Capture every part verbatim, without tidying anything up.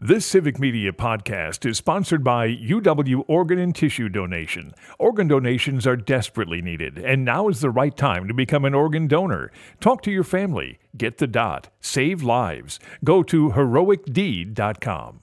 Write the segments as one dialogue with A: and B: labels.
A: This Civic Media podcast is sponsored by U W Organ and Tissue Donation. Organ donations are desperately needed, and now is the right time to become an organ donor. Talk to your family. Get the dot. Save lives. Go to heroic deed dot com.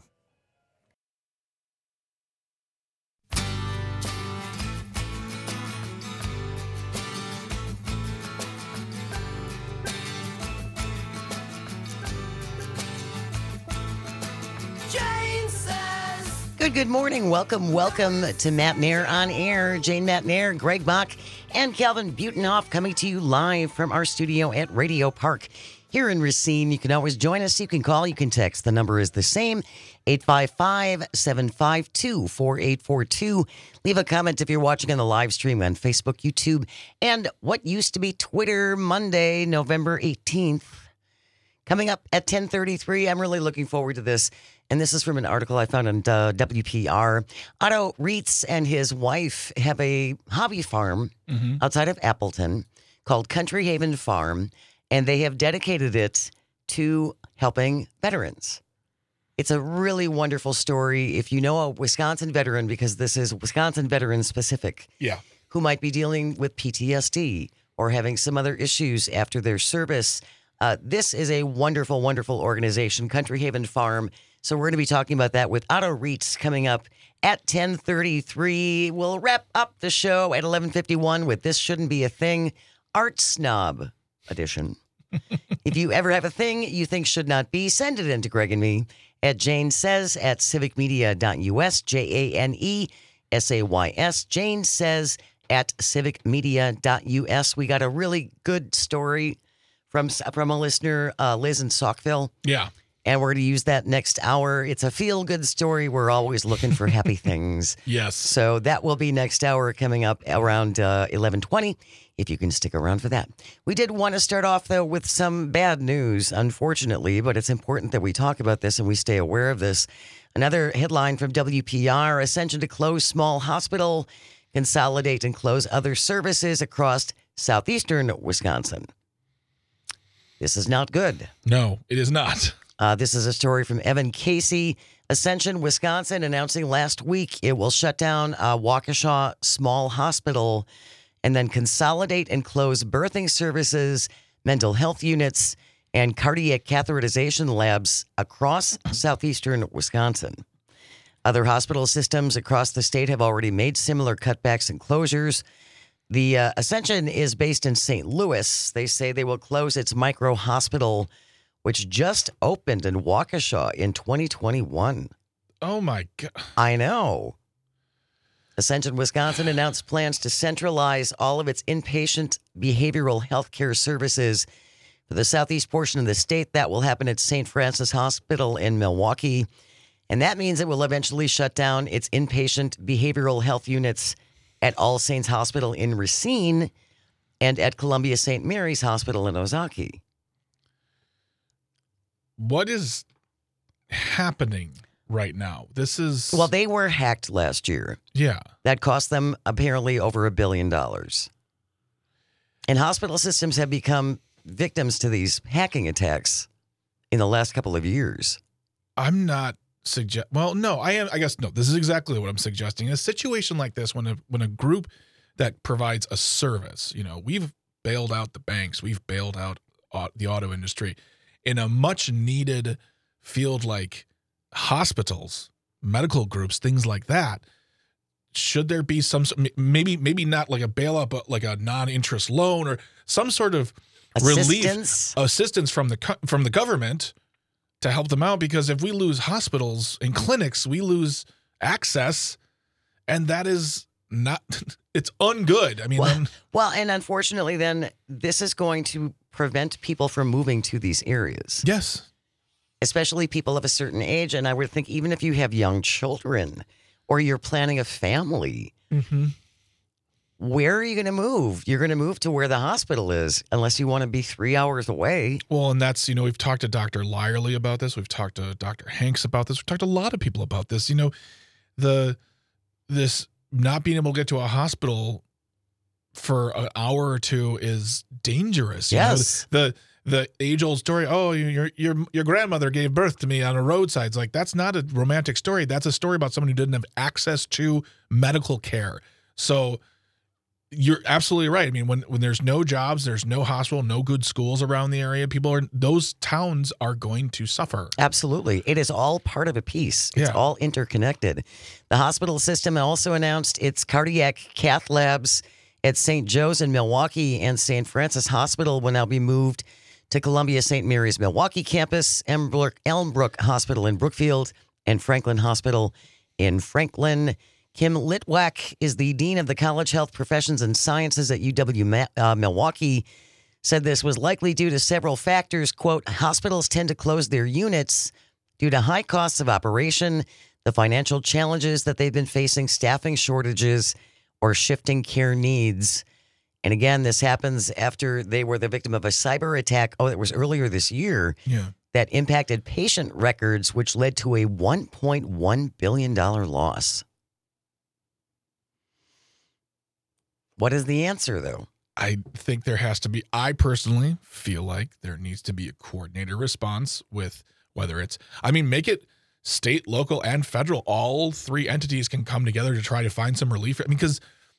B: Good, good morning. Welcome, welcome to Matt Nair on Air. Jane Matt Nair, Greg Bach, and Calvin Butenhoff coming to you live from our studio at Radio Park here in Racine. You can always join us. You can call, you can text. The number is the same, eight five five, seven five two, four eight four two. Leave a comment if you're watching on the live stream on Facebook, YouTube, and what used to be Twitter, Monday, November eighteenth. Coming up at ten thirty-three, I'm really looking forward to this. And this is from an article I found on uh, W P R. Otto Reitz and his wife have a hobby farm mm-hmm. outside of Appleton called Country Haven Farm, and they have dedicated it to helping veterans. It's a really wonderful story. If you know a Wisconsin veteran, because this is Wisconsin veteran specific,
C: yeah,
B: who might be dealing with P T S D or having some other issues after their service, uh, this is a wonderful, wonderful organization, Country Haven Farm. So we're going to be talking about that with Otto Reitz coming up at ten thirty-three. We'll wrap up the show at eleven fifty-one with This Shouldn't Be a Thing, Art Snob edition. If you ever have a thing you think should not be, send it in to Greg and me at Jane Says at civic media dot U S, J A N E S A Y S, Jane Says at civic media dot U S. We got a really good story from, from a listener, uh, Liz in Saukville.
C: Yeah.
B: And we're going to use that next hour. It's a feel-good story. We're always looking for happy things.
C: Yes.
B: So that will be next hour coming up around uh, eleven twenty, if you can stick around for that. We did want to start off, though, with some bad news, unfortunately, but it's important that we talk about this and we stay aware of this. Another headline from W P R, Ascension to close small hospital, consolidate and close other services across southeastern Wisconsin. This is not good.
C: No, it is not.
B: Uh, this is a story from Evan Casey. Ascension, Wisconsin, announcing last week it will shut down uh, Waukesha Small Hospital and then consolidate and close birthing services, mental health units, and cardiac catheterization labs across southeastern Wisconsin. Other hospital systems across the state have already made similar cutbacks and closures. The uh, Ascension is based in Saint Louis. They say they will close its micro hospital, which just opened in Waukesha in twenty twenty-one.
C: Oh, my God.
B: I know. Ascension, Wisconsin announced plans to centralize all of its inpatient behavioral health care services for the southeast portion of the state. That will happen at Saint Francis Hospital in Milwaukee. And that means it will eventually shut down its inpatient behavioral health units at All Saints Hospital in Racine and at Columbia Saint Mary's Hospital in Ozaki.
C: What is happening right now? This is...
B: Well, they were hacked last year.
C: Yeah.
B: That cost them apparently over a billion dollars. And hospital systems have become victims to these hacking attacks in the last couple of years.
C: I'm not suggest. Well, no, I am. I guess no. This is exactly what I'm suggesting. In a situation like this, when a when a group that provides a service, you know, we've bailed out the banks, we've bailed out uh, the auto industry. In a much needed field like hospitals, medical groups, things like that, should there be some, maybe maybe not like a bailout, but like a non-interest loan or some sort of
B: assistance.
C: relief, assistance from the from the government to help them out? Because if we lose hospitals and clinics, we lose access, and that is not, it's ungood. I mean,
B: well,
C: then,
B: well, and unfortunately, then this is going to prevent people from moving to these areas.
C: Yes.
B: Especially people of a certain age. And I would think even if you have young children or you're planning a family,
C: mm-hmm.
B: where are you going to move? You're going to move to where the hospital is unless you want to be three hours away.
C: Well, and that's, you know, we've talked to Doctor Lyerly about this. We've talked to Doctor Hanks about this. We've talked to a lot of people about this. You know, the this not being able to get to a hospital for an hour or two is dangerous. You
B: yes.
C: know, the the age-old story, oh, your your your grandmother gave birth to me on a roadside. It's like, that's not a romantic story. That's a story about someone who didn't have access to medical care. So you're absolutely right. I mean, when, when there's no jobs, there's no hospital, no good schools around the area, people are, those towns are going to suffer.
B: Absolutely. It is all part of a piece. It's
C: Yeah.
B: all interconnected. The hospital system also announced its cardiac cath labs at Saint Joe's in Milwaukee and Saint Francis Hospital will now be moved to Columbia Saint Mary's Milwaukee campus, Elmbrook, Elmbrook Hospital in Brookfield, and Franklin Hospital in Franklin. Kim Litwack is the Dean of the College Health Professions and Sciences at U W Ma- uh, Milwaukee, said this was likely due to several factors. Quote, hospitals tend to close their units due to high costs of operation, the financial challenges that they've been facing, staffing shortages, or shifting care needs. And again, this happens after they were the victim of a cyber attack. Oh, it was earlier this year.
C: Yeah.
B: That impacted patient records, which led to a one point one billion dollars loss. What is the answer, though?
C: I think there has to be, I personally feel like there needs to be a coordinated response with whether it's, I mean, make it state, local, and federal. All three entities can come together to try to find some relief. I mean, because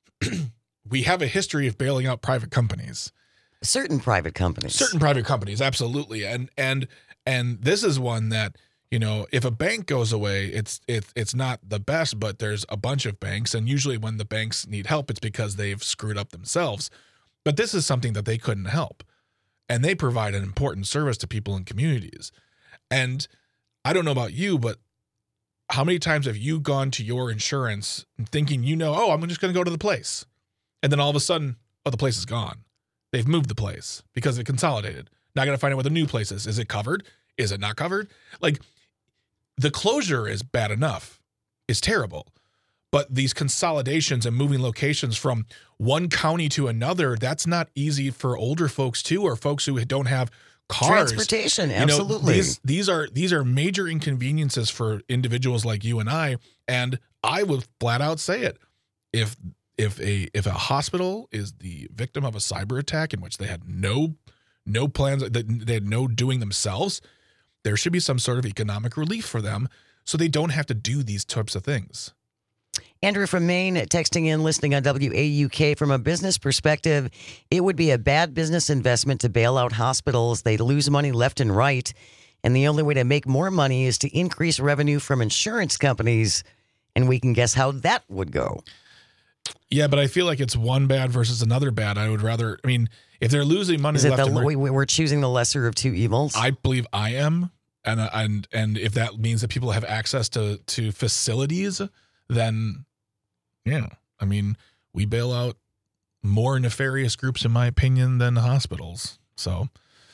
C: we have a history of bailing out private companies.
B: Certain private companies.
C: Certain private companies, absolutely. And and and this is one that, you know, if a bank goes away, it's it, it's not the best, but there's a bunch of banks. And usually when the banks need help, it's because they've screwed up themselves. But this is something that they couldn't help. And they provide an important service to people in communities. And I don't know about you, but how many times have you gone to your insurance thinking, you know, oh, I'm just going to go to the place. And then all of a sudden, oh, the place is gone. They've moved the place because it consolidated. Now I got to find out what the new place is. Is it covered? Is it not covered? Like, the closure is bad enough. It's terrible. But these consolidations and moving locations from one county to another, that's not easy for older folks too, or folks who don't have cars.
B: Transportation,
C: You know,
B: absolutely.
C: these, these are these are major inconveniences for individuals like you and I. And I would flat out say it. If if a if a hospital is the victim of a cyber attack in which they had no no plans, they had no doing themselves, there should be some sort of economic relief for them so they don't have to do these types of things.
B: Andrew from Maine texting in, listening on W A U K. From a business perspective, it would be a bad business investment to bail out hospitals. They lose money left and right. And the only way to make more money is to increase revenue from insurance companies. And we can guess how that would go.
C: Yeah, but I feel like it's one bad versus another bad. I would rather, I mean, if they're losing money
B: Is it
C: left
B: the,
C: and right,
B: we, we're choosing the lesser of two evils?
C: I believe I am. And, and, and if that means that people have access to, to facilities, then yeah, I mean, we bail out more nefarious groups, in my opinion, than hospitals. So,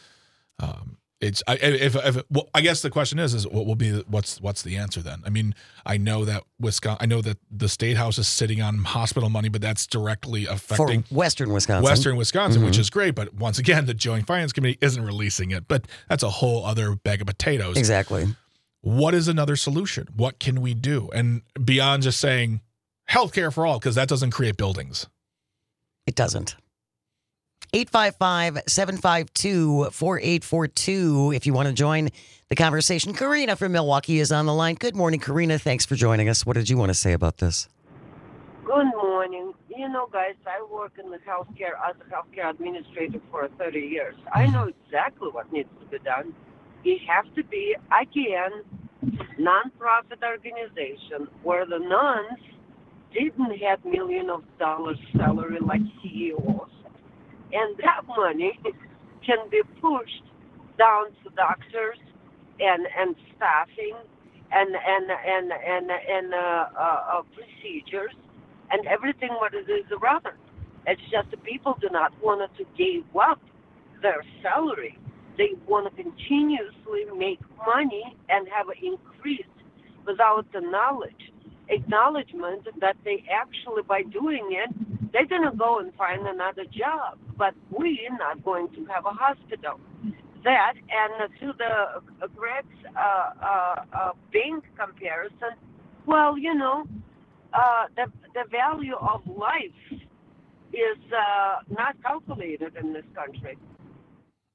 C: um, it's I if, if well, I guess the question is is what will be what's what's the answer then? I mean, I know that Wisconsin, I know that the state house is sitting on hospital money, but that's directly affecting
B: For Western Wisconsin.
C: Western Wisconsin,
B: Mhm.
C: which is great. But once again, the Joint Finance Committee isn't releasing it. But that's a whole other bag of potatoes.
B: Exactly.
C: What is another solution? What can we do? And beyond just saying healthcare for all, because that doesn't create buildings.
B: It doesn't. eight five five, seven five two, four eight four two if you want to join the conversation. Karina from Milwaukee is on the line. Good morning, Karina. Thanks for joining us. What did you want to say about this?
D: Good morning. You know, guys, I work in the healthcare as a healthcare administrator for thirty years. I know exactly what needs to be done. It has to be, again, non-profit organization where the nuns didn't have millions of dollars salary like C E Os. And that money can be pushed down to doctors and, and staffing and and and and, and uh, uh, uh, procedures and everything what it is around. It's just the people do not want to give up their salary. They want to continuously make money and have an increase without the knowledge, acknowledgement that they actually, by doing it, they're going to go and find another job. But we're not going to have a hospital. That, and to the uh, Greg's uh, uh, uh, bank comparison, well, you know, uh, the, the value of life is uh, not calculated in this country.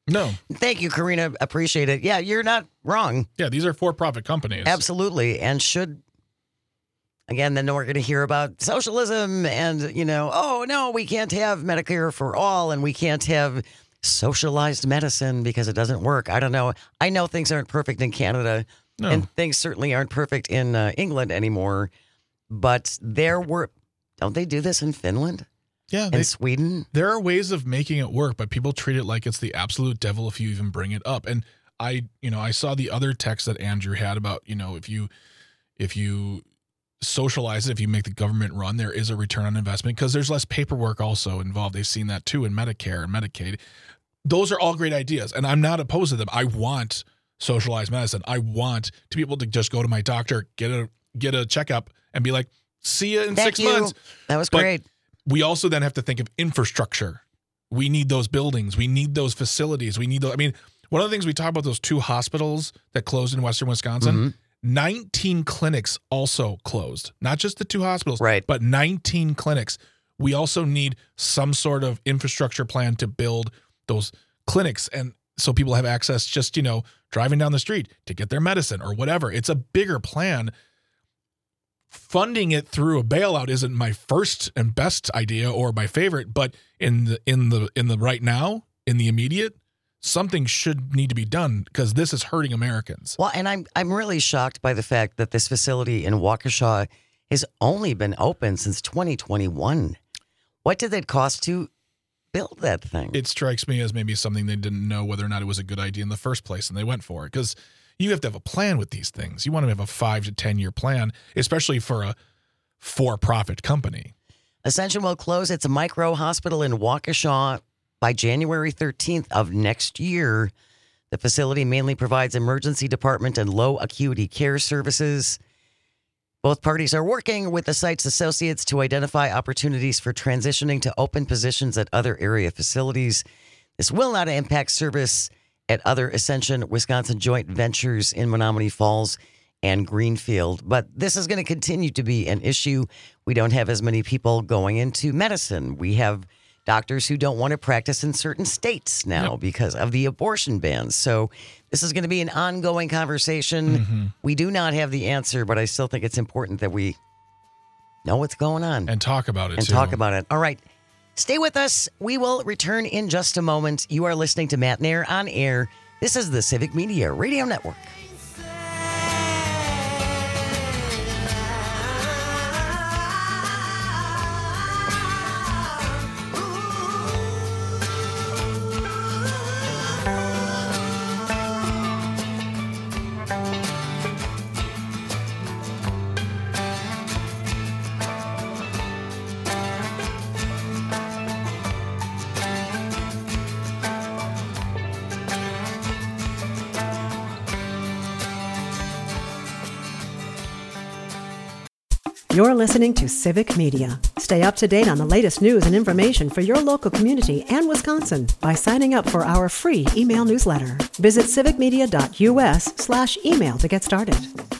C: No.
B: Thank you, Karina. Appreciate it. Yeah, you're not wrong.
C: Yeah, these are for-profit companies.
B: Absolutely. And should, again, then we're going to hear about socialism and, you know, oh, no, we can't have Medicare for all and we can't have socialized medicine because it doesn't work. I don't know. I know things aren't perfect in Canada
C: No.
B: and things certainly aren't perfect in uh, England anymore. But there were, don't they do this in Finland
C: Yeah,
B: and
C: they,
B: Sweden?
C: there are ways of making it work, but people treat it like it's the absolute devil if you even bring it up. And I, you know, I saw the other text that Andrew had about, you know, if you, if you socialize it, if you make the government run, there is a return on investment because there's less paperwork also involved. They've seen that too in Medicare and Medicaid. Those are all great ideas, and I'm not opposed to them. I want socialized medicine. I want to be able to just go to my doctor, get a get a checkup, and be like, see you in
B: Thank
C: six
B: you.
C: months.
B: That was
C: But
B: great.
C: we also then have to think of infrastructure. We need those buildings. We need those facilities. We need those. I mean, one of the things we talk about, those two hospitals that closed in Western Wisconsin,
B: Mhm.
C: nineteen clinics also closed. Not just the two hospitals,
B: Right.
C: but nineteen clinics. We also need some sort of infrastructure plan to build those clinics and so people have access just, you know, driving down the street to get their medicine or whatever. It's a bigger plan. Funding it through a bailout isn't my first and best idea or my favorite, but in the in the in the right now, in the immediate, something should need to be done because this is hurting Americans.
B: Well, and I'm I'm really shocked by the fact that this facility in Waukesha has only been open since twenty twenty-one. What did it cost to build that thing?
C: It strikes me as maybe something they didn't know whether or not it was a good idea in the first place, and they went for it because you have to have a plan with these things. You want to have a five to ten year plan, especially for a for-profit company.
B: Ascension will close its micro hospital in Waukesha by January thirteenth of next year. The facility mainly provides emergency department and low acuity care services. Both parties are working with the site's associates to identify opportunities for transitioning to open positions at other area facilities. This will not impact service at other Ascension Wisconsin joint ventures in Menominee Falls and Greenfield. But this is going to continue to be an issue. We don't have as many people going into medicine. We have doctors who don't want to practice in certain states now
C: Yep.
B: because of the abortion bans. So this is going to be an ongoing conversation.
C: Mm-hmm.
B: We do not have the answer, but I still think it's important that we know what's going on
C: And talk about it
B: and
C: too.
B: talk about it. All right. Stay with us. We will return in just a moment. You are listening to Matt Nair on air. This is the Civic Media Radio Network.
E: You're listening to Civic Media. Stay up to date on the latest news and information for your local community and Wisconsin by signing up for our free email newsletter. Visit civicmedia.us slash email to get started.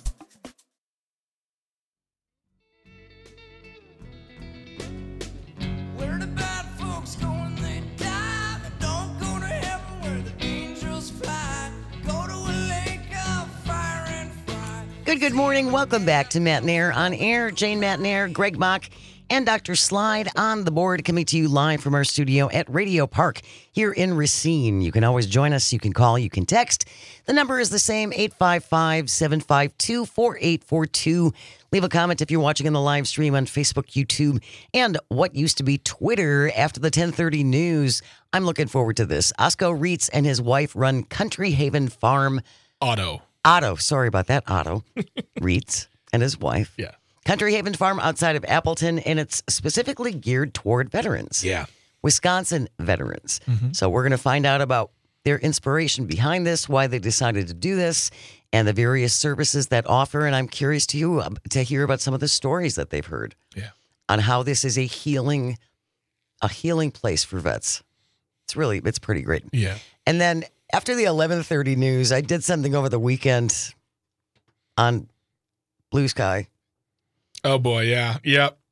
F: Where the bad folks go when they die? Don't go to heaven where the angels fly. Go to a lake of fire and fry.
B: Good, good morning. Welcome back to Matt Nair on air. Jane Matt Nair, Greg Mock, and Doctor Slide on the board, coming to you live from our studio at Radio Park here in Racine. You can always join us. You can call, you can text. The number is the same, eight five five, seven five two, four eight four two. Leave a comment if you're watching on the live stream on Facebook, YouTube, and what used to be Twitter after the ten thirty news. I'm looking forward to this. Osco Reitz and his wife run Country Haven Farm.
C: Otto.
B: Otto, sorry about that, Otto Reitz and his wife.
C: Yeah.
B: Country Haven Farm outside of Appleton, and it's specifically geared toward veterans.
C: Yeah.
B: Wisconsin veterans.
C: Mm-hmm.
B: So we're going to find out about their inspiration behind this, why they decided to do this, and the various services that offer. And I'm curious to you um, to hear about some of the stories that they've heard
C: Yeah.
B: on how this is a healing, a healing place for vets. It's really, it's pretty great.
C: Yeah.
B: And then after the eleven thirty news, I did something over the weekend on Blue Sky.
C: Oh boy. Yeah. Yep.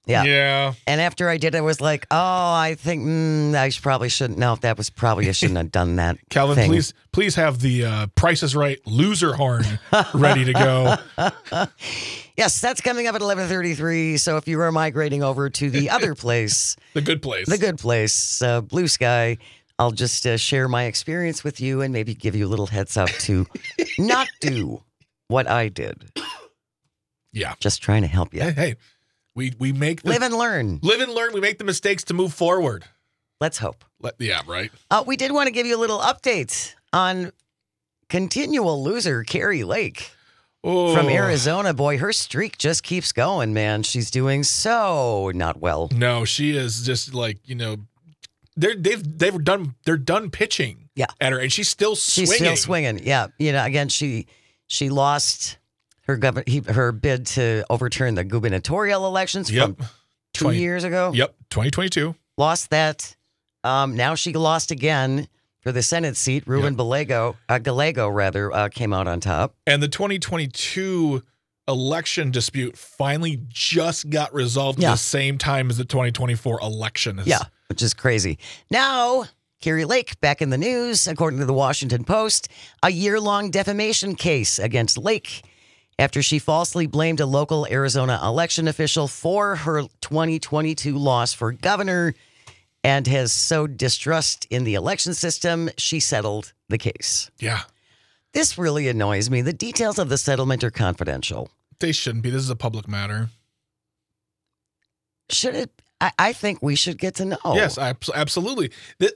B: Yeah.
C: Yeah.
B: And after I did, I was like, oh, I think mm, I should, probably shouldn't. No, that was probably, I shouldn't have done that.
C: Calvin,
B: thing.
C: please please have the uh, Price is Right loser horn ready to go.
B: Yes, that's coming up at eleven thirty-three. So if you are migrating over to the other place,
C: The good place.
B: the good place, uh, Blue Sky, I'll just uh, share my experience with you and maybe give you a little heads up to not do what I did.
C: Yeah.
B: Just trying to help you.
C: Hey, hey, we we make the,
B: Live and learn.
C: live and learn. We make the mistakes to move forward.
B: Let's hope.
C: Let, yeah, right.
B: Uh, we did want to give you a little update on continual loser Carrie Lake
C: Oh,
B: from Arizona. Boy, her streak just keeps going, man. She's doing so not well.
C: No, she is just like, you know, they're they've they've done they're done pitching.
B: Yeah.
C: At her, and she's still swinging.
B: She's still swinging. Yeah. You know, again, she she lost her gov- he, her bid to overturn the gubernatorial elections
C: Yep.
B: from two
C: twenty
B: years ago.
C: Yep. twenty twenty-two.
B: Lost that. Um, now she lost again for the Senate seat. Ruben
C: Yep.
B: Gallego, uh, Gallego rather, uh, came out on top.
C: And the twenty twenty-two election dispute finally just got resolved
B: Yeah.
C: at the same time as the twenty twenty-four election. Is,
B: Yeah, which is crazy. Now, Carrie Lake back in the news, according to the Washington Post, a year-long defamation case against Lake after she falsely blamed a local Arizona election official for her twenty twenty-two loss for governor and has sowed distrust in the election system. She settled the case.
C: Yeah.
B: This really annoys me. The details of the settlement are confidential.
C: They shouldn't be. This is a public matter.
B: Should it? I, I think we should get to know.
C: Yes, abs- absolutely. That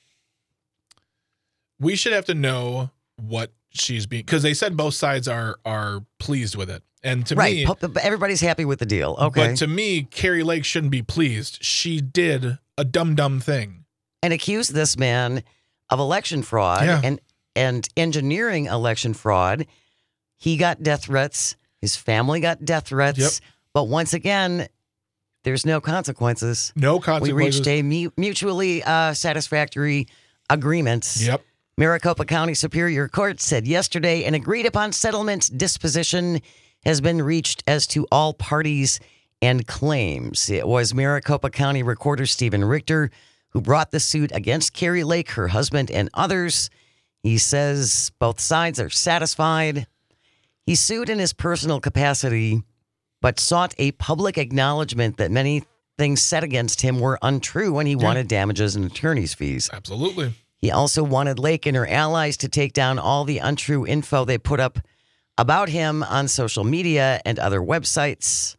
C: we should have to know what she's being, because they said both sides are are pleased with it. And to
B: right.
C: me,
B: Po- Everybody's happy with the deal. Okay.
C: but to me, Carrie Lake shouldn't be pleased. She did a dumb dumb thing.
B: And accused this man of election fraud
C: Yeah.
B: and and engineering election fraud. He got death threats. His family got death threats.
C: Yep.
B: But once again, there's no consequences.
C: No
B: We
C: consequences.
B: reached a mu- mutually uh, satisfactory agreement.
C: Yep.
B: Maricopa County Superior Court said yesterday an agreed upon settlement disposition has been reached as to all parties and claims. It was Maricopa County Recorder Stephen Richter who brought the suit against Carrie Lake, her husband, and others. He says both sides are satisfied. He sued in his personal capacity, but sought a public acknowledgement that many things said against him were untrue and he wanted damages and attorney's fees.
C: Absolutely.
B: He also wanted Lake and her allies to take down all the untrue info they put up about him on social media and other websites.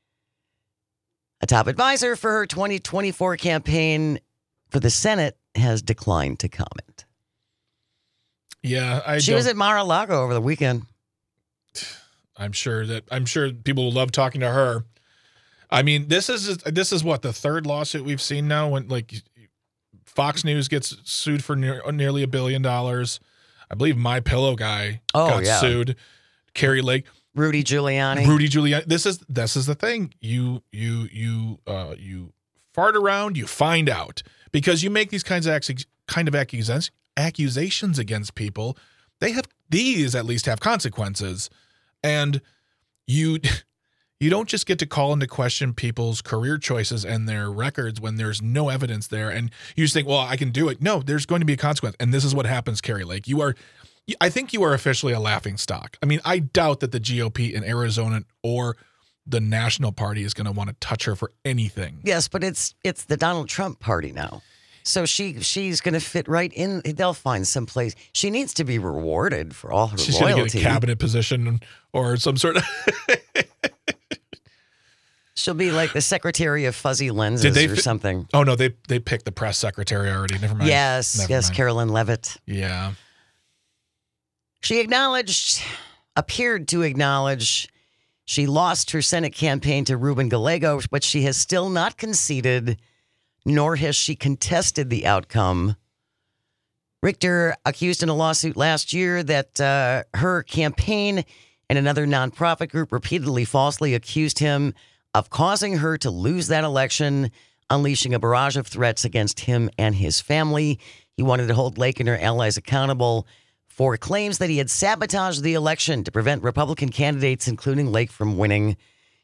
B: A top advisor for her twenty twenty-four campaign for the Senate has declined to comment.
C: Yeah, I
B: She
C: don't,
B: was at Mar-a-Lago over the weekend.
C: I'm sure that I'm sure people will love talking to her. I mean, this is this is what the third lawsuit we've seen now. When like Fox News gets sued for near, nearly a billion dollars. I believe My Pillow guy
B: Oh,
C: got
B: yeah.
C: sued. Carrie Lake,
B: Rudy Giuliani.
C: Rudy Giuliani. This is this is the thing. You you you uh you fart around, you find out, because you make these kinds of accu- kind of accusations accusations against people. They have these at least have consequences, and you you don't just get to call into question people's career choices and their records when there's no evidence there, and you just think, well, I can do it. No, there's going to be a consequence, and this is what happens, Carrie Lake. You are. I think you are officially a laughing stock. I mean, I doubt that the G O P in Arizona or the National Party is going to want to touch her for anything.
B: Yes, but it's it's the Donald Trump party now. So she she's going to fit right in. They'll find some place. She needs to be rewarded for all her
C: She's going to
B: loyalty.
C: get a cabinet position or some sort of.
B: She'll be like the secretary of fuzzy lenses
C: Did they
B: or
C: fi-
B: something.
C: Oh no, they they picked the press secretary already. Never mind.
B: Yes,
C: Never
B: yes,
C: mind.
B: Carolyn Levitt.
C: Yeah.
B: She acknowledged, appeared to acknowledge, she lost her Senate campaign to Ruben Gallego, but she has still not conceded, nor has she contested the outcome. Richter accused in a lawsuit last year that uh, her campaign and another nonprofit group repeatedly falsely accused him of causing her to lose that election, unleashing a barrage of threats against him and his family. He wanted to hold Lake and her allies accountable for claims that he had sabotaged the election to prevent Republican candidates, including Lake, from winning.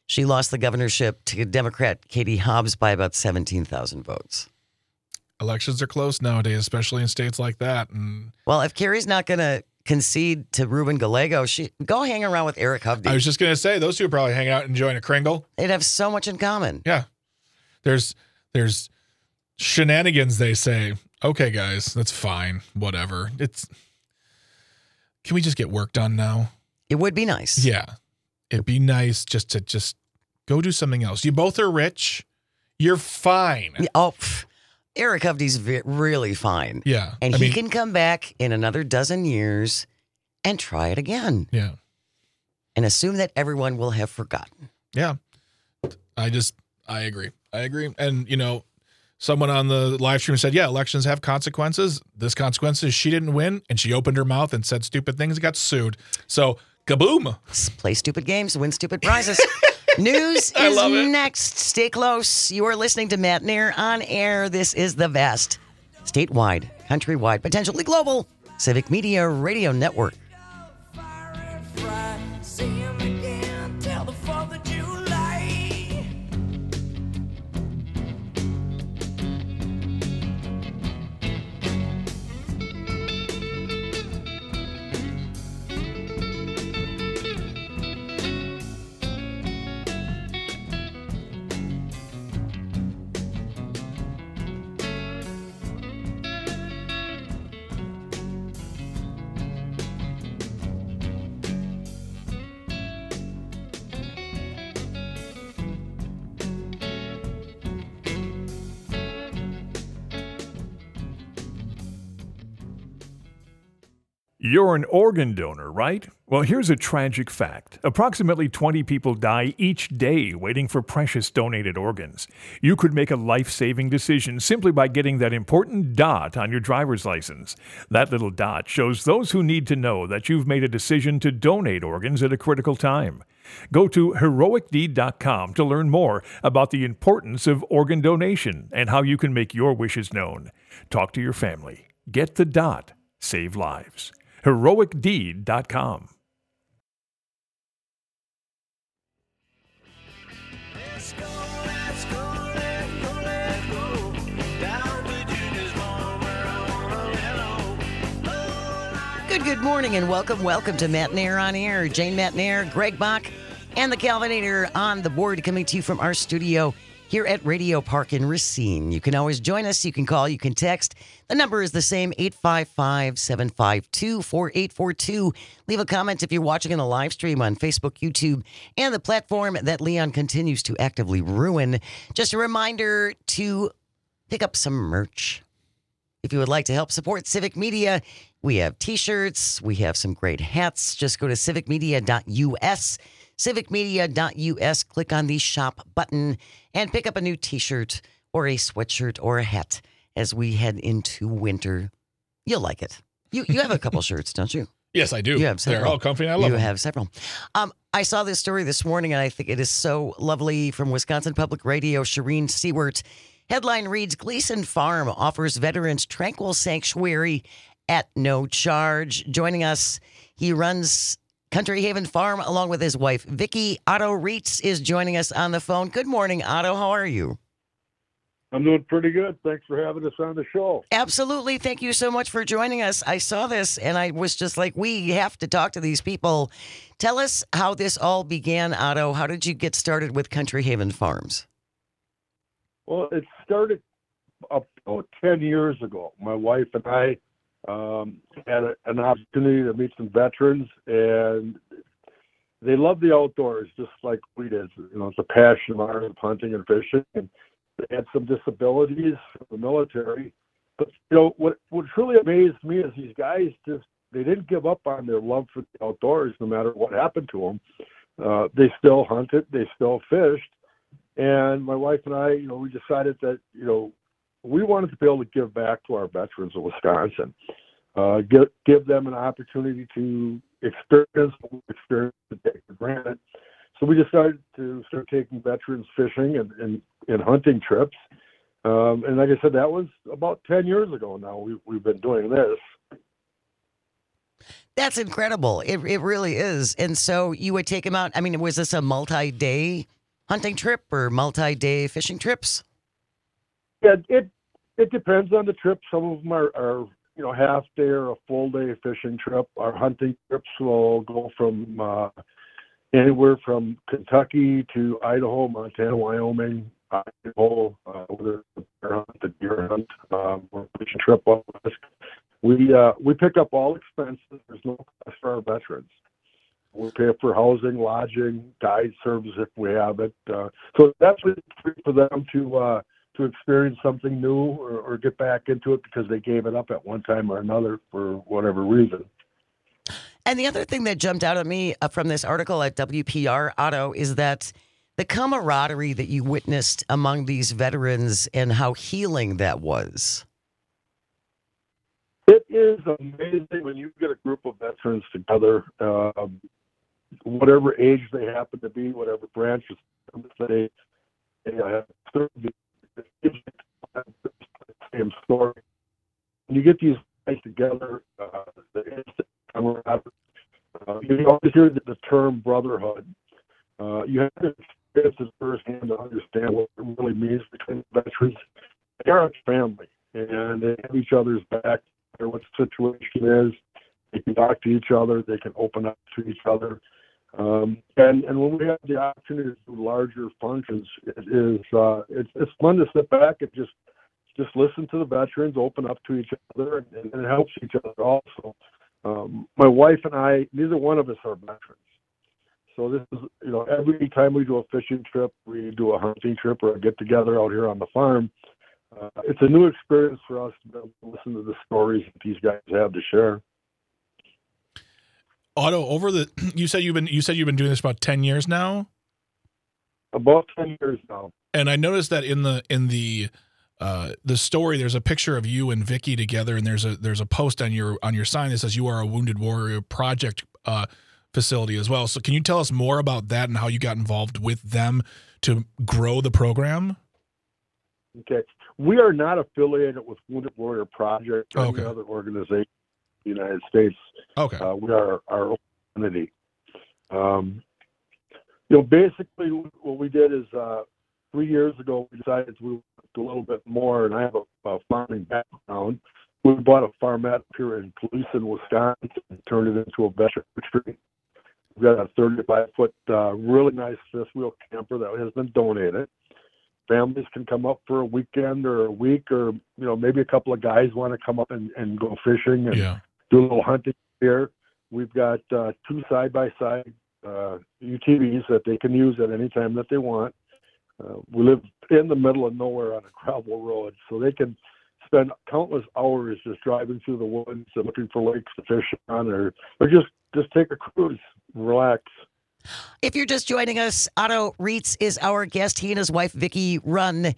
B: She lost the governorship to Democrat Katie Hobbs by about seventeen thousand votes.
C: Elections are close nowadays, especially in states like that. And
B: Well, if Carrie's not going to concede to Ruben Gallego, she go hang around with Eric Hovde.
C: I was just going to say, those two would probably hang out and join a Kringle.
B: They'd have so much in common.
C: Yeah. There's there's shenanigans, they say. Okay, guys, that's fine. Whatever. It's Can we just get work done now?
B: It would be nice.
C: Yeah. It'd be nice just to just go do something else. You both are rich. You're fine.
B: Yeah, Oh, pff, Eric Hovde's ve- really fine.
C: Yeah.
B: And
C: I
B: he
C: mean,
B: can come back in another dozen years and try it again
C: yeah.
B: and assume that everyone will have forgotten.
C: Yeah. I just, I agree. I agree. And, you know, someone on the live stream said, yeah, elections have consequences. This consequence is she didn't win, and she opened her mouth and said stupid things and got sued. So, kaboom.
B: S- Play stupid games, win stupid prizes. News
C: I
B: is
C: love it.
B: next. Stay close. You are listening to Matt Nair on air. This is the best statewide, countrywide, potentially global Civic Media Radio Network.
F: Fire and fry. See him again till the fourth of July.
A: You're an organ donor, right? Well, here's a tragic fact. Approximately twenty people die each day waiting for precious donated organs. You could make a life-saving decision simply by getting that important dot on your driver's license. That little dot shows those who need to know that you've made a decision to donate organs at a critical time. Go to heroic deed dot com to learn more about the importance of organ donation and how you can make your wishes known. Talk to your family. Get the dot. Save lives. heroic deed dot com.
F: Let's go, let's go, let's go, let's go. Down to Judy's Mall where I wanna let go. Oh,
B: Good, good morning and welcome, welcome to Matt Nair on air. Jane Matt Nair, Greg Bach, and the Calvinator on the board coming to you from our studio here at Radio Park in Racine. You can always join us. You can call, you can text. The number is the same, eight five five, seven five two, four eight four two. Leave a comment if you're watching in the live stream on Facebook, YouTube, and the platform that Leon continues to actively ruin. Just a reminder to pick up some merch. If you would like to help support Civic Media, we have t-shirts, we have some great hats. Just go to civic media dot U S, civic media dot U S, click on the shop button, and pick up a new t-shirt or a sweatshirt or a hat as we head into winter. You'll like it. You you have a couple shirts, don't you?
C: Yes, I do.
B: You have
C: They're
B: several.
C: all comfy and I love
B: you
C: them.
B: have several. Um, I saw this story this morning, and I think it is so lovely from Wisconsin Public Radio, Shireen Sewert. Headline reads, Gleason Farm offers veterans tranquil sanctuary at no charge. Joining us, he runs Country Haven Farm along with his wife, Vicki. Otto Reitz is joining us on the phone. Good morning, Otto. How are you?
G: I'm doing pretty good. Thanks for having us on the show.
B: Absolutely. Thank you so much for joining us. I saw this and I was just like, we have to talk to these people. Tell us how this all began, Otto. How did you get started with Country Haven Farms?
G: Well, it started about ten years ago. My wife and I um, had a, an opportunity to meet some veterans, and they love the outdoors just like we did. You know, it's a passion of ours, hunting and fishing, and they had some disabilities from the military. But, you know, what, what truly amazed me is these guys just, they didn't give up on their love for the outdoors no matter what happened to them. Uh, they still hunted, they still fished. And my wife and I, you know, we decided that, you know, we wanted to be able to give back to our veterans of Wisconsin, uh, give, give them an opportunity to experience experience to take for granted. So we decided to start taking veterans fishing and, and, and hunting trips. Um, and like I said, that was about ten years ago now. We, we've been doing this.
B: That's incredible. It, it really is. And so you would take them out. I mean, was this a multi-day hunting trip or multi-day fishing trips?
G: Yeah, it it depends on the trip. Some of them are, are you know half day or a full day fishing trip. Our hunting trips will go from uh, anywhere from Kentucky to Idaho, Montana, Wyoming, Idaho, uh, whether it's a bear hunt, a deer hunt, um, or a fishing trip up west. We uh, we pick up all expenses. There's no cost for our veterans. We pay for housing, lodging, guide service if we have it. Uh, so that's really free for them to uh, to experience something new or, or get back into it because they gave it up at one time or another for whatever reason.
B: And the other thing that jumped out at me uh, from this article at W P R, Otto, is that the camaraderie that you witnessed among these veterans and how healing that was.
G: It is amazing when you get a group of veterans together, um, whatever age they happen to be, whatever branch they, they have served, the same story. When you get these guys together, uh, the instant camaraderie, uh, you always hear the, the term brotherhood. Uh, you have to experience it firsthand to understand what it really means between veterans. They are a family, and they have each other's back. No matter what the situation is, they can talk to each other. They can open up to each other. Um, and and when we have the opportunity to do larger functions, it is uh, it's it's fun to sit back and just just listen to the veterans, open up to each other, and, and it helps each other also. Um, my wife and I, neither one of us are veterans. So this is, you know, every time we do a fishing trip, we do a hunting trip or a get-together out here on the farm, uh, it's a new experience for us to be able to listen to the stories that these guys have to share.
C: Otto, over the you said you've been you said you've been doing this about ten years now?
G: About ten years now.
C: And I noticed that in the in the uh, the story, there's a picture of you and Vicky together, and there's a there's a post on your on your sign that says you are a Wounded Warrior Project uh, facility as well. So can you tell us more about that and how you got involved with them to grow the program?
G: Okay. We are not affiliated with Wounded Warrior Project or
C: Okay.
G: any other organization in the United States.
C: Okay.
G: Uh, we are our own entity. Um, you know, basically what we did is uh, three years ago we decided to do a little bit more, and I have a, a farming background. We bought a farmette here in Gleason, Wisconsin, and turned it into a veteran retreat. We've got a thirty-five foot, uh, really nice fifth wheel camper that has been donated. Families can come up for a weekend or a week, or you know, maybe a couple of guys want to come up and, and go fishing and
C: Yeah.
G: do a little hunting here. We've got uh, two side-by-side uh, U T Vs that they can use at any time that they want. Uh, we live in the middle of nowhere on a gravel road, so they can spend countless hours just driving through the woods and looking for lakes to fish on, or, or just, just take a cruise and relax.
B: If you're just joining us, Otto Reitz is our guest. He and his wife, Vicky, run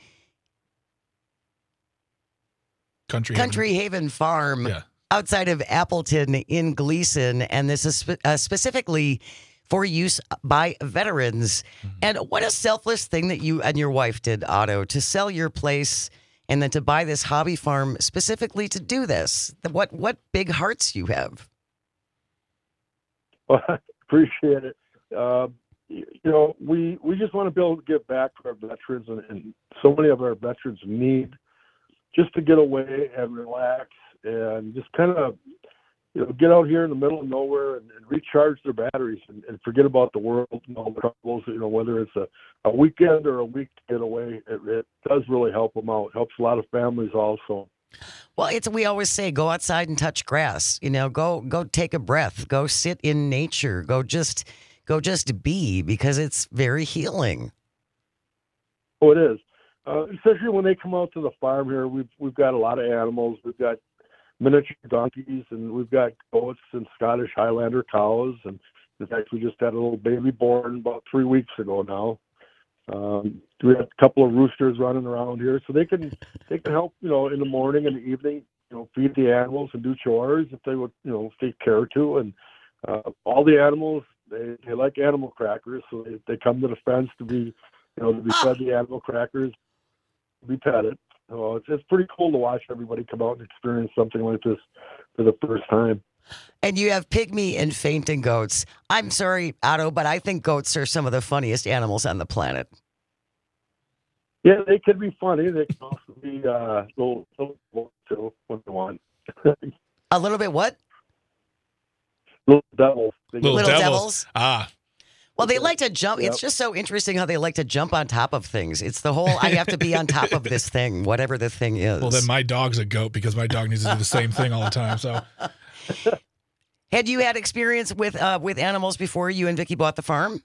C: Country.
B: Country Haven Farm
C: Yeah.
B: outside of Appleton in Gleason, and this is spe- uh, specifically for use by veterans.
C: Mm-hmm.
B: And what a selfless thing that you and your wife did, Otto, to sell your place and then to buy this hobby farm specifically to do this. What what big hearts you have.
G: Well, I appreciate it. Uh, you know, we, we just want to be able to give back to our veterans, and, and so many of our veterans need just to get away and relax and just kind of, you know, get out here in the middle of nowhere and, and recharge their batteries and, and forget about the world and all the troubles. You know, whether it's a, a weekend or a week to get away, it, it does really help them out. It helps a lot of families also.
B: Well, it's we always say go outside and touch grass. You know, go go take a breath. Go sit in nature. Go just go just be, because it's very healing.
G: Oh, it is. Uh, especially when they come out to the farm here, we've we've got a lot of animals. We've got miniature donkeys, and we've got goats and Scottish Highlander cows. And in fact, we just had a little baby born about three weeks ago now. Um, we had a couple of roosters running around here, so they can they can help, you know, in the morning and the evening, you know, feed the animals and do chores if they would, you know, take care to. And uh, all the animals, they, they like animal crackers, so they, they come to the fence to be, you know, to be fed the animal crackers, be petted. So it's it's pretty cool to watch everybody come out and experience something like this for the first time.
B: And you have pygmy and fainting goats. I'm sorry, Otto, but I think goats are some of the funniest animals on the planet.
G: Yeah, they can be funny. They can also be uh, little, little too when they want.
B: A little bit what?
G: Little devils. They
C: Little,
B: Little
C: devils.
B: devils?
C: Ah,
B: Well, they like to jump.
G: Yep.
B: It's just so interesting how they like to jump on top of things. It's the whole, I have to be on top of this thing, whatever the thing is.
C: well, then my dog's a goat because my dog needs to do the same thing all the time. So,
B: Had you had experience with uh, with animals before you and Vicky bought the farm?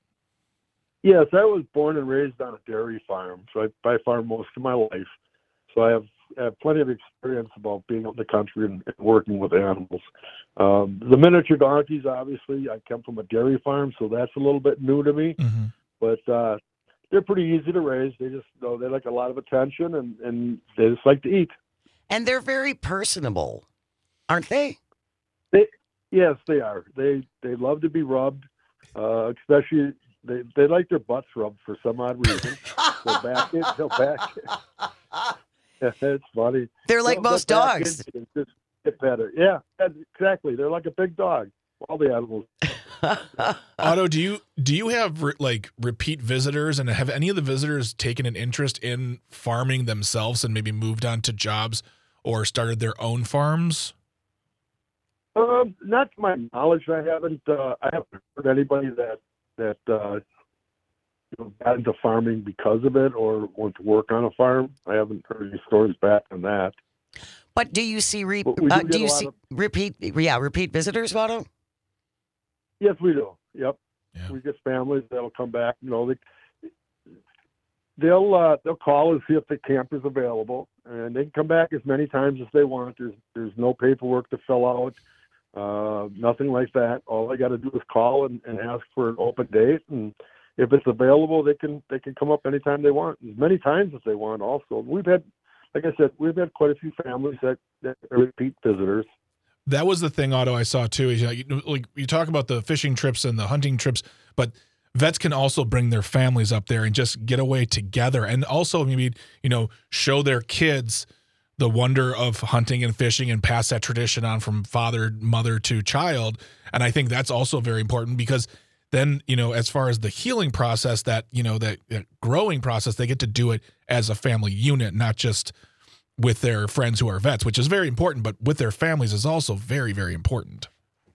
G: Yes, I was born and raised on a dairy farm, so I, I farmed most of my life. So I have, I have plenty of experience about being out in the country and, and working with animals. Um, the miniature donkeys, obviously, I come from a dairy farm, so that's a little bit new to me.
C: mhm.
G: But uh, they're pretty easy to raise. They just, you know, they like a lot of attention, and, and they just like to eat.
B: And they're very personable, aren't they?
G: Yes, they are. They they love to be rubbed, uh, especially they, they like their butts rubbed for some odd reason. They'll back it. They'll back it. It's funny.
B: They're like
G: They'll- they'll
B: most
G: back
B: dogs.
G: it and just get better. Yeah, exactly. They're like a big dog. All the animals.
C: Otto, do you do you have re- like repeat visitors, and have any of the visitors taken an interest in farming themselves and maybe moved on to jobs or started their own farms?
G: Um, not to my knowledge, I haven't. Uh, I haven't heard anybody that that uh, you know, got into farming because of it or went to work on a farm. I haven't heard any stories back on that.
B: But do you see re-
G: But we do
B: uh,
G: get
B: do
G: a
B: you
G: lot
B: see
G: of-
B: repeat yeah repeat visitors, Otto?
G: Yes, we do. Yep,
C: Yeah.
G: we get families that'll come back. You know, they they'll uh, they'll call and see if the camp is available, and they can come back as many times as they want. There's there's no paperwork to fill out, uh, nothing like that. All they got to do is call and, and ask for an open date, and if it's available, they can they can come up anytime they want, as many times as they want. Also, we've had, like I said, we've had quite a few families that, that are repeat visitors.
C: That was the thing, Otto, I saw too. Is, you know, you, like you talk about the fishing trips and the hunting trips, but vets can also bring their families up there and just get away together, and also maybe, you know, show their kids the wonder of hunting and fishing and pass that tradition on from father, mother to child. And I think that's also very important because then, you know, as far as the healing process, that, you know, that, that growing process, they get to do it as a family unit, not just with their friends who are vets, which is very important, but with their families is also very, very important.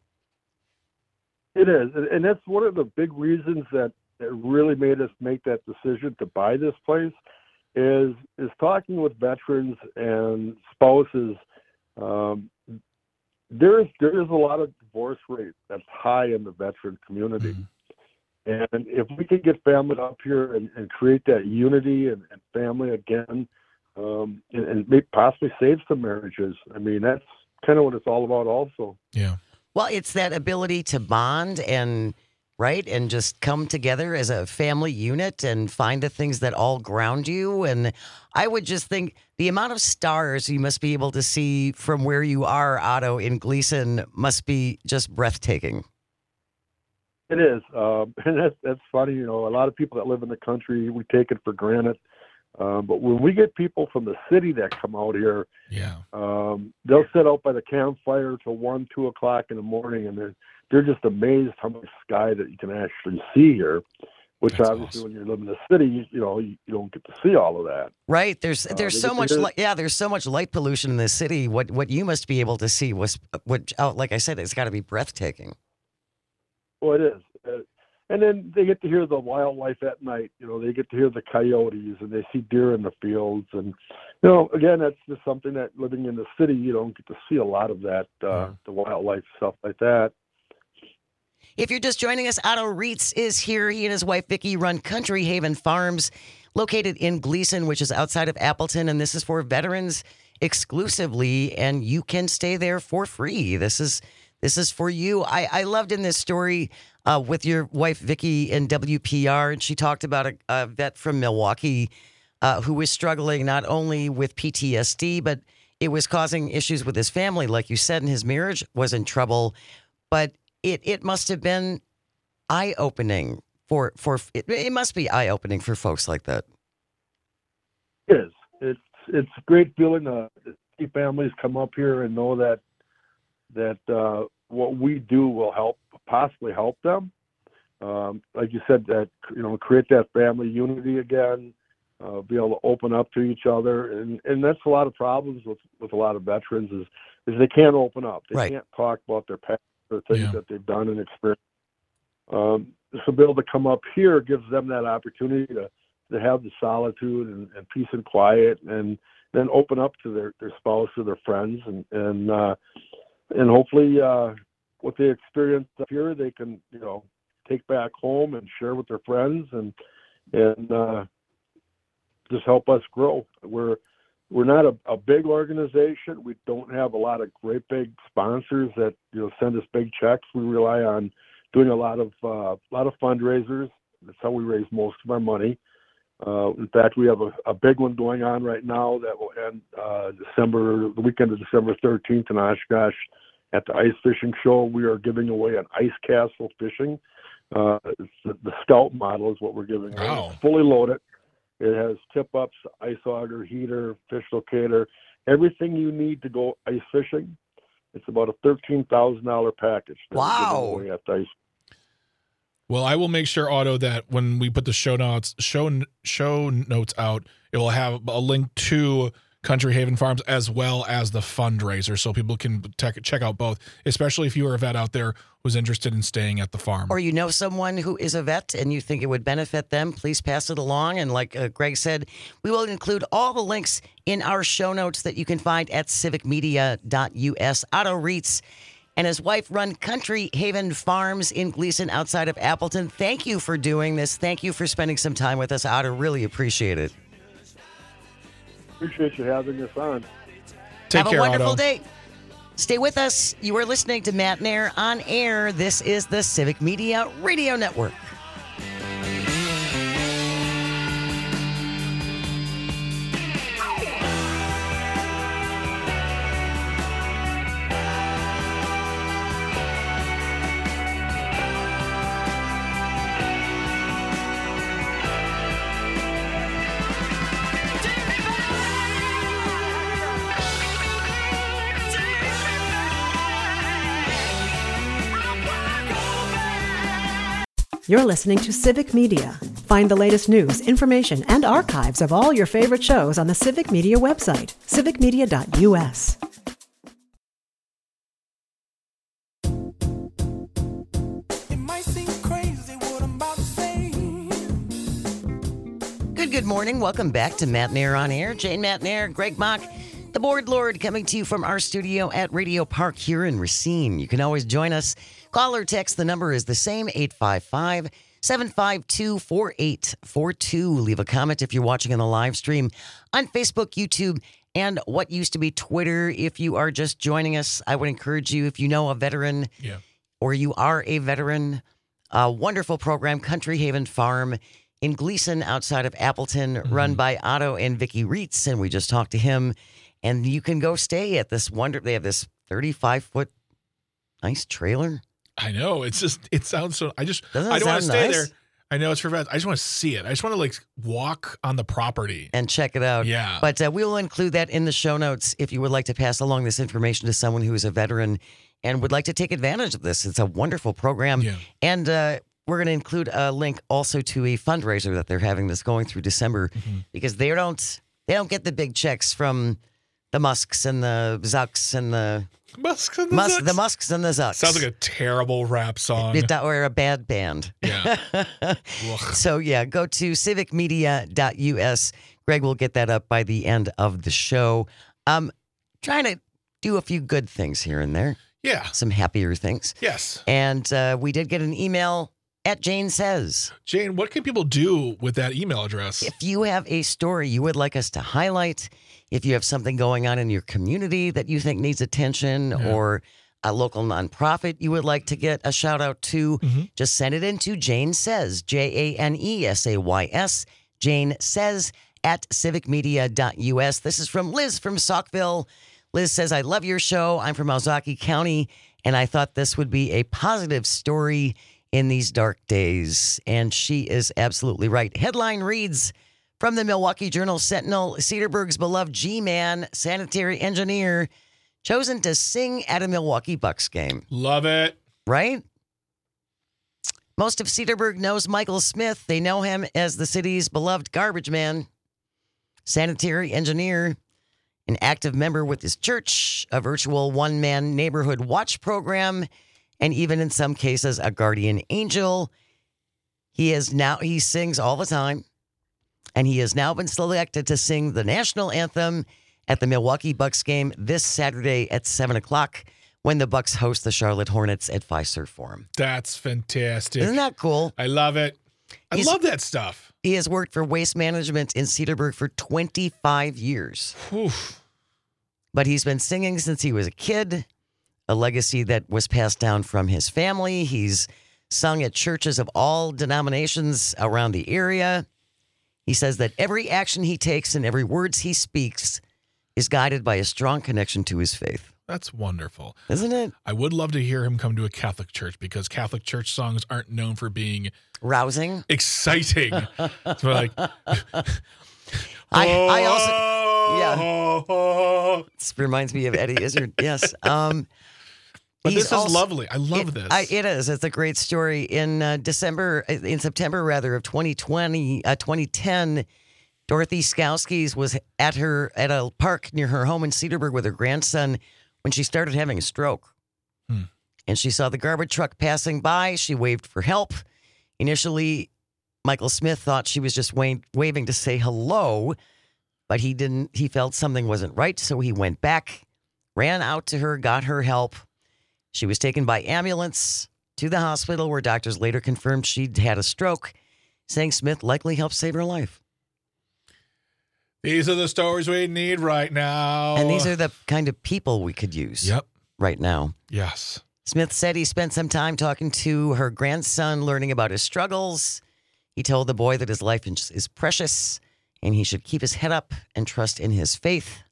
G: It is, and- and that's one of the big reasons that, that really made us make that decision to buy this place. Is is talking with veterans and spouses. Um, there is there is a lot of divorce rate that's high in the veteran community,
C: Mhm.
G: and if we can get families up here and, and create that unity and, and family again, um, and, and maybe possibly save some marriages. I mean, that's kind of what it's all about, also.
C: Yeah.
B: Well, it's that ability to bond and right and just come together as a family unit and find the things that all ground you. And I would just think the amount of stars you must be able to see from where you are, Otto, in Gleason must be just breathtaking.
G: It is, um, and that's that's funny. You know, a lot of people that live in the country, we take it for granted. Um, but when we get people from the city that come out here,
C: Yeah.
G: um, they'll sit out by the campfire till one, two o'clock in the morning, and they're they're just amazed how much sky that you can actually see here. Which
C: That's
G: obviously,
C: awesome.
G: when you live in the city, you, you know, you, you don't get to see all of that.
B: Right. There's
G: Uh,
B: there's
G: they
B: so
G: get to
B: much
G: hear-
B: light. Yeah, there's so much light pollution in this city. What what you must be able to see was what oh, like I said, it's got to be breathtaking.
G: Well, it is. Uh, and then they get to hear the wildlife at night. You know, they get to hear the coyotes and they see deer in the fields. And, you know, again, that's just something that living in the city, you don't get to see a lot of that, uh,
C: Yeah.
G: the wildlife, stuff like that.
B: If you're just joining us, Otto Reitz is here. He and his wife Vicky run Country Haven Farms, located in Gleason, which is outside of Appleton, and this is for veterans exclusively, and you can stay there for free. This is this is for you. I, I loved in this story uh, with your wife Vicky in W P R, and she talked about a, a vet from Milwaukee uh, who was struggling not only with P T S D, but it was causing issues with his family, like you said, and his marriage was in trouble. But it it must have been eye opening for for it, it must be eye opening for folks like that.
G: It is. It's, it's a great feeling to see families come up here and know that that uh, what we do will help, possibly help them. Um, like you said, that, you know, create that family unity again, uh, be able to open up to each other. And, and that's a lot of problems with, with a lot of veterans is, is they can't open up. They
B: Right.
G: can't talk about their past or things
C: Yeah.
G: that they've done and experienced. Um, so be able to come up here gives them that opportunity to, to have the solitude and, and peace and quiet, and then open up to their, their spouse or their friends, and, and, uh, and hopefully, uh, what they experience up here, they can, you know, take back home and share with their friends, and, and, uh, just help us grow. We're, we're not a, a big organization. We don't have a lot of great big sponsors that, you know, send us big checks. We rely on doing a lot of, uh, a lot of fundraisers. That's how we raise most of our money. Uh, in fact, we have a, a big one going on right now that will end uh, December, the weekend of December thirteenth in Oshkosh at the ice fishing show. We are giving away an ice castle fishing. Uh, it's the, the Scout model is what we're giving away.
C: Wow.
G: It's fully loaded. It has tip-ups, ice auger, heater, fish locator, everything you need to go ice fishing. It's about a thirteen thousand dollars package that we're
B: Wow.
G: giving away at the ice.
C: Well, I will make sure, Otto, that when we put the show notes show show notes out, it will have a link to Country Haven Farms as well as the fundraiser, so people can tech, check out both, especially if you are a vet out there who's interested in staying at the farm.
B: Or you know someone who is a vet and you think it would benefit them, please pass it along. And like uh, Greg said, we will include all the links in our show notes that you can find at civic media dot U S. Otto Reitz and his wife run Country Haven Farms in Gleason outside of Appleton. Thank you for doing this. Thank you for spending some time with us, Otto. Really appreciate it.
G: Appreciate you having us on.
C: Take
B: Have
C: care,
B: a wonderful
C: Otto.
B: day. Stay with us. You are listening to Matt Nair on air. This is the Civic Media Radio Network.
E: You're listening to Civic Media. Find the latest news, information, and archives of all your favorite shows on the Civic Media website, civic media dot U S.
F: It might seem crazy what I'm about to say.
B: Good, good morning. Welcome back to Matt Nair on air. Jane Matt Nair, Greg Mock, the Board Lord, coming to you from our studio at Radio Park here in Racine. You can always join us. Call or text. The number is the same, eight five five, seven five two, four eight four two. Leave a comment if you're watching on the live stream on Facebook, YouTube, and what used to be Twitter. If you are just joining us, I would encourage you, if you know a veteran
C: Yeah.
B: or you are a veteran, a wonderful program, Country Haven Farm in Gleason outside of Appleton,
C: Mm-hmm.
B: run by Otto and Vicky Reitz, and we just talked to him. And you can go stay at this wonder. They have this thirty-five foot nice trailer.
C: I know. It's just, it sounds so, I just,
B: Doesn't
C: I
B: it
C: don't want to
B: sound
C: stay
B: nice?
C: there. I know it's for vets. I just want to see it. I just want to like walk on the property.
B: And check it out.
C: Yeah.
B: But uh, we will include that in the show notes if you would like to pass along this information to someone who is a veteran and would like to take advantage of this. It's a wonderful program.
C: Yeah.
B: And uh, we're going to include a link also to a fundraiser that they're having that's going through December
C: Mm-hmm.
B: because they don't they don't get the big checks from the Musks and the Zucks and the
C: Musk and the
B: Musk,
C: Zucks.
B: the Musks and the Zucks.
C: Sounds like a terrible rap song.
B: It- or a bad band.
C: Yeah. Ugh.
B: So, yeah, go to civic media dot U S. Greg will get that up by the end of the show. Um, trying to do a few good things here and there,
C: Yeah.
B: some happier things.
C: Yes.
B: And uh, we did get an email at Jane Says.
C: Jane, what can people do with that email address?
B: If you have a story you would like us to highlight, if you have something going on in your community that you think needs attention,
C: Yeah.
B: or a local nonprofit you would like to get a shout out to,
C: Mhm.
B: just send it in to Jane Says, J A N E S A Y S, Jane Says at civic media dot U S. This is from Liz from Saukville. Liz says, I love your show. I'm from Alzaki County, and I thought this would be a positive story in these dark days. And she is absolutely right. Headline reads from the Milwaukee Journal Sentinel, Cedarburg's beloved G-Man, sanitary engineer, chosen to sing at a Milwaukee Bucks game,
C: Love it.
B: right? Most of Cedarburg knows Michael Smith. They know him as the city's beloved garbage man, sanitary engineer, an active member with his church, a virtual one-man neighborhood watch program, and even in some cases, a guardian angel. He is now, he sings all the time, and he has now been selected to sing the national anthem at the Milwaukee Bucks game this Saturday at seven o'clock when the Bucks host the Charlotte Hornets at Fiserv Forum.
C: That's fantastic.
B: Isn't that cool?
C: I love it. I
B: He's-
C: love that stuff.
B: He has worked for Waste Management in Cedarburg for twenty-five years,
C: Oof.
B: but he's been singing since he was a kid, a legacy that was passed down from his family. He's sung at churches of all denominations around the area. He says that every action he takes and every words he speaks is guided by a strong connection to his faith.
C: That's wonderful.
B: Isn't it?
C: I would love to hear him come to a Catholic church because Catholic church songs aren't known for being
B: Rousing.
C: exciting. It's more like,
B: I, I also, yeah,
C: yeah.
B: this reminds me of Eddie Izzard. Yes. Um,
C: But
B: he's
C: this is
B: also-
C: lovely. I love
B: it,
C: this.
B: I, it is. It's a great story. In uh, December, in September rather of twenty twenty, uh, twenty ten, Dorothy Skowski's was at her at a park near her home in Cedarburg with her grandson when she started having a stroke.
C: Hmm.
B: And she saw the garbage truck passing by. She waved for help. Initially, Michael Smith thought she was just wa- waving to say hello, but he didn't. He felt something wasn't right, so he went back, ran out to her, got her help. She was taken by ambulance to the hospital where doctors later confirmed she'd had a stroke, saying Smith likely helped save her life.
C: These are the stories we need right now.
B: And these are the kind of people we could use
C: Yep.
B: right now.
C: Yes.
B: Smith said he spent some time talking to her grandson, learning about his struggles. He told the boy that his life is is precious and he should keep his head up and trust in his faith.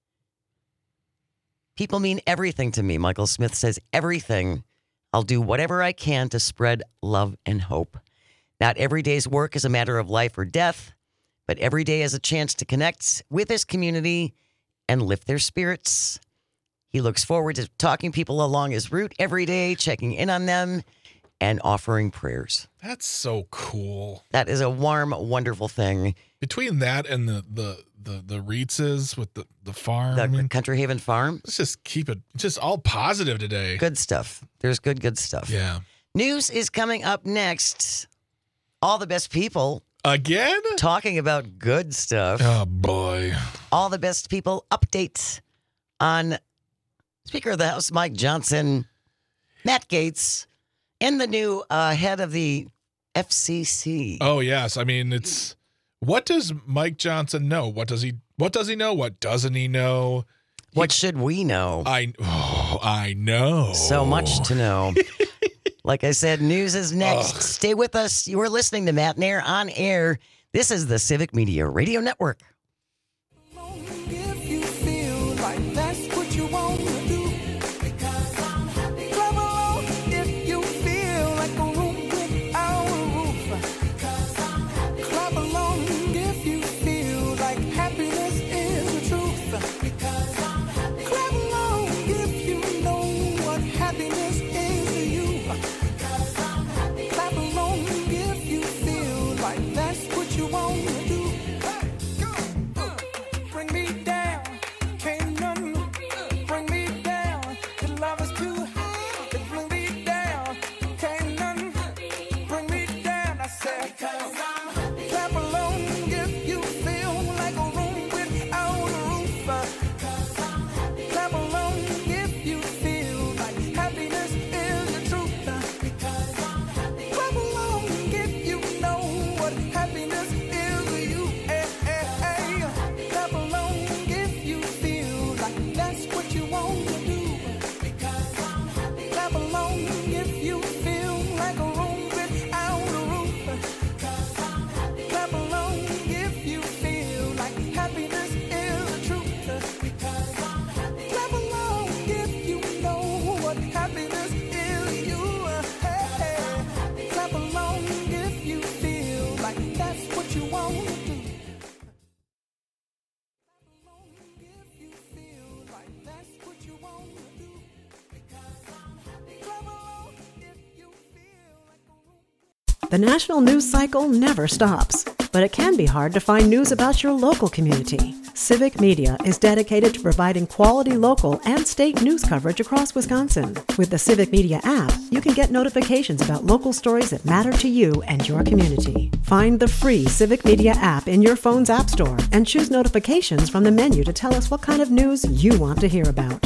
B: People mean everything to me, Michael Smith says. Everything. I'll do whatever I can to spread love and hope. Not every day's work is a matter of life or death, but every day is a chance to connect with his community and lift their spirits. He looks forward to talking people along his route every day, checking in on them, and offering prayers.
C: That's so cool.
B: That is a warm, wonderful thing.
C: Between that and the the the, the Reetzes with the, the farm,
B: The
C: I mean,
B: Country Haven Farm,
C: let's just keep it just all positive today.
B: good stuff. There's good, good stuff.
C: Yeah.
B: News is coming up next. All the best people
C: Again?
B: talking about good stuff.
C: Oh boy.
B: All the best people update on Speaker of the House Mike Johnson, Matt Gaetz, and the new uh, head of the F C C.
C: Oh yes. I mean, it's what does Mike Johnson know? What does he what does he know? What doesn't he know?
B: What should we know?
C: I oh, I know.
B: So much to know. Like I said, news is next.
C: Ugh.
B: Stay with us. You are listening to Matt Nair on air. This is the Civic Media Radio Network.
F: If you feel like that's what you want to do, because I'm happy. Clap along if you feel like a room without a roof, because I'm happy. Clap along if you feel like happiness is the truth, because I'm happy. Clap along if you know what happiness is to you, because I'm happy. Clap along if you feel like that's what you want to do. Hey, go.
E: The national news cycle never stops, but it can be hard to find news about your local community. Civic Media is dedicated to providing quality local and state news coverage across Wisconsin. With the Civic Media app, you can get notifications about local stories that matter to you and your community. Find the free Civic Media app in your phone's app store and choose notifications from the menu to tell us what kind of news you want to hear about.